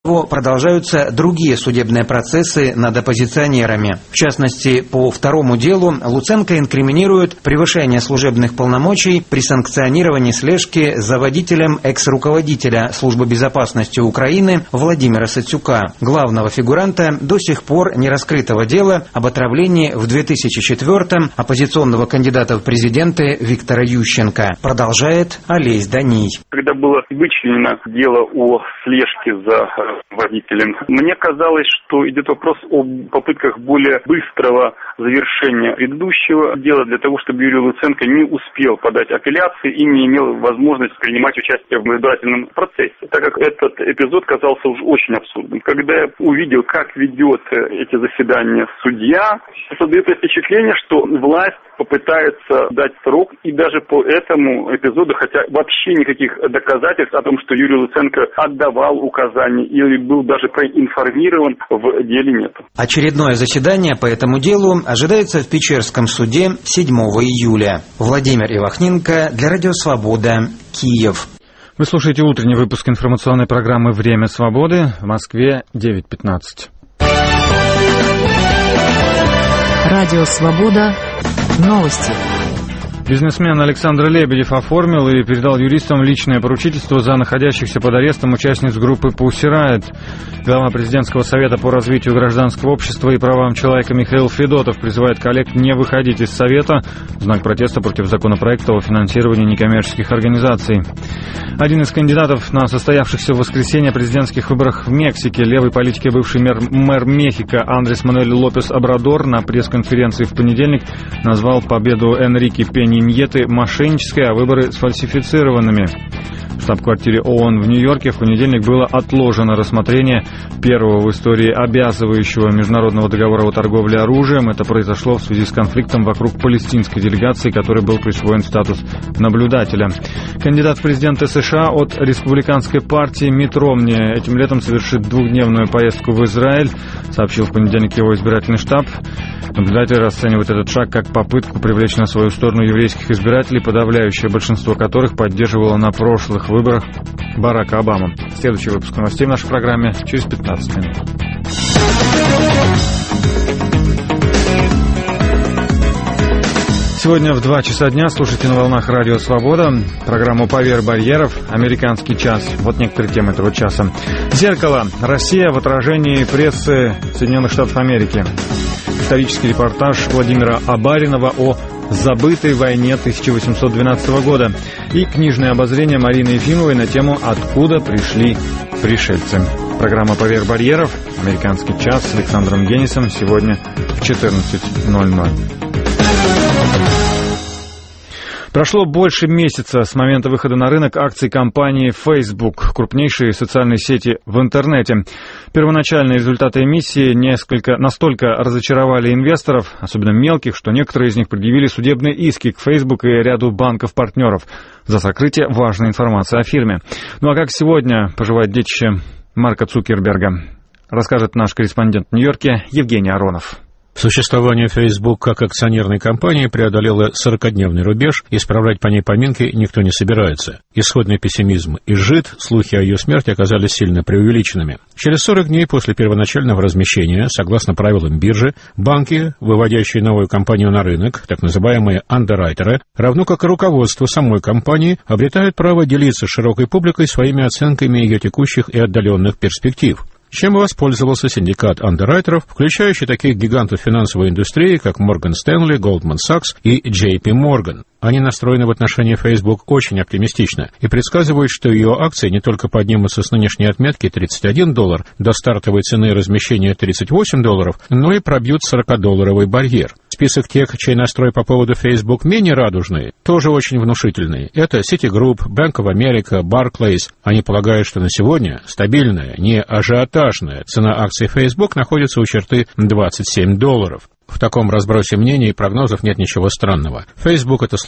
Продолжаются другие судебные процессы над оппозиционерами. В частности, по второму делу Луценко инкриминирует превышение служебных полномочий при санкционировании слежки за водителем экс-руководителя Службы безопасности Украины Владимира Сацюка, главного фигуранта до сих пор не раскрытого дела об отравлении в 2004-м оппозиционного кандидата в президенты Виктора Ющенко. Продолжает Олесь Даний. Когда было вычленено дело о слежке за водителем, мне казалось, что идет вопрос о попытках более быстрого завершения предыдущего дела для того, чтобы Юрий Луценко не успел подать апелляции и не имел возможности принимать участие в избирательном процессе, так как этот эпизод казался уже очень абсурдным. Когда я увидел, как ведет эти заседания судья, создается впечатление, что власть попытается дать срок, и даже по этому эпизоду, хотя вообще никаких доказательств о том, что Юрий Луценко отдавал указания или был даже проинформирован, в деле нет. Очередное заседание по этому делу ожидается в Печерском суде 7 июля. Владимир Ивахненко для Радио Свобода, Киев. Вы слушаете утренний выпуск информационной программы «Время свободы». В Москве 9:15. Радио Свобода. Новости. Бизнесмен Александр Лебедев оформил и передал юристам личное поручительство за находящихся под арестом участниц группы Pussy Riot. Глава президентского совета по развитию гражданского общества и правам человека Михаил Федотов призывает коллег не выходить из совета в знак протеста против законопроекта о финансировании некоммерческих организаций. Один из кандидатов на состоявшихся в воскресенье президентских выборах в Мексике, левый политик и бывший мэр Мехико Андрес Мануэль Лопес Обрадор, на пресс-конференции в понедельник назвал победу Энрике Пенья Ньеты мошеннической, а выборы сфальсифицированными. В штаб-квартире ООН в Нью-Йорке в понедельник было отложено рассмотрение первого в истории обязывающего международного договора о торговле оружием. Это произошло в связи с конфликтом вокруг палестинской делегации, которой был присвоен статус наблюдателя. Кандидат в президенты США от республиканской партии Митт Ромни этим летом совершит двухдневную поездку в Израиль, сообщил в понедельник его избирательный штаб. Наблюдатели расценивают этот шаг как попытку привлечь на свою сторону еврейских избирателей, подавляющее большинство которых поддерживало на прошлых выборах Барака Обаму. Следующий выпуск новостей в нашей программе через 15 минут. Сегодня в 2 часа дня слушайте на волнах Радио Свобода программу «Поверх барьеров. Американский час». Вот некоторые темы этого часа. «Зеркало. Россия в отражении прессы Соединенных Штатов Америки». Исторический репортаж Владимира Абаринова о забытой войне 1812 года и книжное обозрение Марины Ефимовой на тему «Откуда пришли пришельцы». Программа «Поверх барьеров. Американский час» с Александром Генисом сегодня в 14:00. Прошло больше месяца с момента выхода на рынок акций компании Facebook, крупнейшей социальной сети в интернете. Первоначальные результаты эмиссии настолько разочаровали инвесторов, особенно мелких, что некоторые из них предъявили судебные иски к Facebook и ряду банков-партнеров за сокрытие важной информации о фирме. Ну а как сегодня поживает детище Марка Цукерберга, расскажет наш корреспондент в Нью-Йорке Евгений Аронов. Существование Facebook как акционерной компании преодолело 40-дневный рубеж, исправлять по ней поминки никто не собирается. Исходный пессимизм изжит, слухи о ее смерти оказались сильно преувеличенными. Через 40 дней после первоначального размещения, согласно правилам биржи, банки, выводящие новую компанию на рынок, так называемые андеррайтеры, равно как и руководство самой компании, обретают право делиться с широкой публикой своими оценками ее текущих и отдаленных перспектив. Чем воспользовался синдикат андеррайтеров, включающий таких гигантов финансовой индустрии, как Morgan Stanley, Goldman Sachs и JP Morgan. Они настроены в отношении Facebook очень оптимистично и предсказывают, что ее акции не только поднимутся с нынешней отметки $31 до стартовой цены размещения $38, но и пробьют $40 барьер. Список тех, чей настрой по поводу Facebook менее радужный, тоже очень внушительный. Это Citigroup, Bank of America, Barclays. Они полагают, что на сегодня стабильная, не ажиотажная цена акций Facebook находится у черты $27. В таком разбросе мнений и прогнозов нет ничего странного. Facebook — это